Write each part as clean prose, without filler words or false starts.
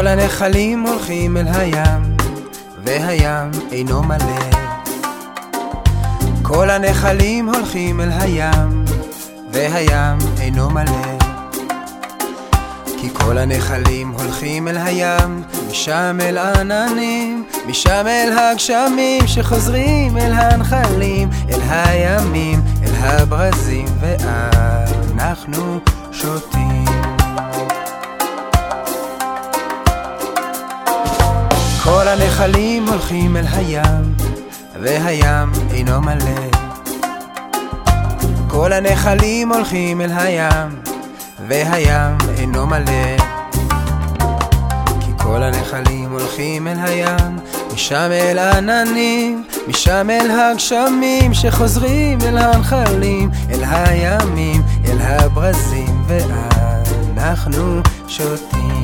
הנחלים הולכים אל הים, והים אינו מלא. כל הנחלים הולכים אל הים, והים אינו מלא. כי כל הנחלים הולכים אל הים, משם אל עננים, משם אל הגשמים שחוזרים אל הנחלים, אל הימים, אל הברזים, ואנחנו שותים. כל הנחלים הולכים אל הים, והים אינו מלא. כל הנחלים הולכים אל הים, והים אינו מלא. כי כל הנחלים הולכים אל הים, משם אל העננים, משם אל הגשמים שחוזרים אל הנחלים, אל הימים, אל הברזים, ואנחנו שותים.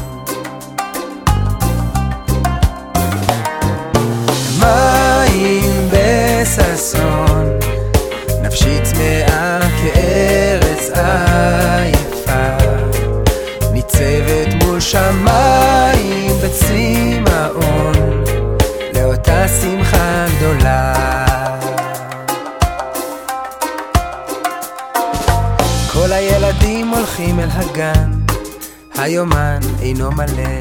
מים בששון, נפשי צמאה כארץ עייפה, ניצבת מול שמיים בצמאון, לאותה שמחה גדולה. כל הילדים הולכים אל הגן, היומן אינו מלא.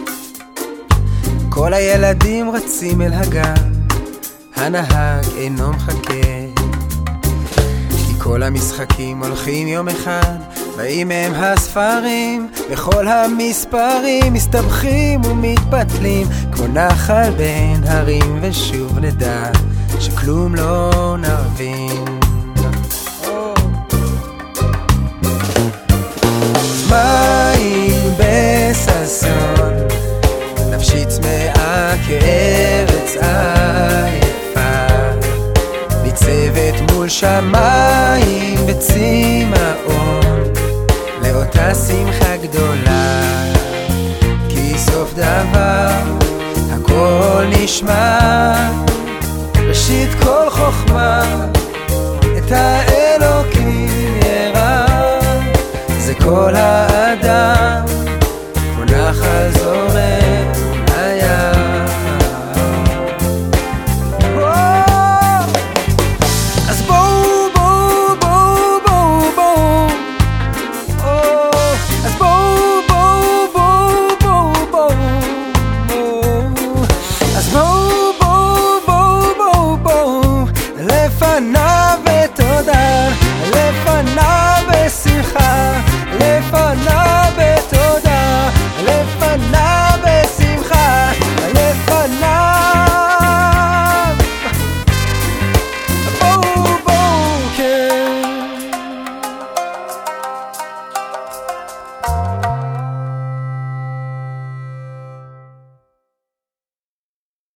כל הילדים רצים אל הגן, הנהג אינו מחכה. כי כל המשחקים הולכים יום אחד, באים הם הספרים, וכל המספרים מסתבכים ומתפתלים כמו נחל בין הרים, ושוב נדע שכלום לא נבין. מים בששון, נפשי צמאה כארץ עייפה, ניצבת מול שמיים בצמאון, לאותה שמחה גדולה. כי סוף דבר הכל נשמע, ראשית כל חוכמה את האלוקים ירא. זה כל האדם כמו נחל זורם לים. אז בואו בואו בואו בואו בואו, אז בואו בואו בואו בואו בואו, אז בואו בואו בואו בואו בואו, לפניו ותודה, לפניו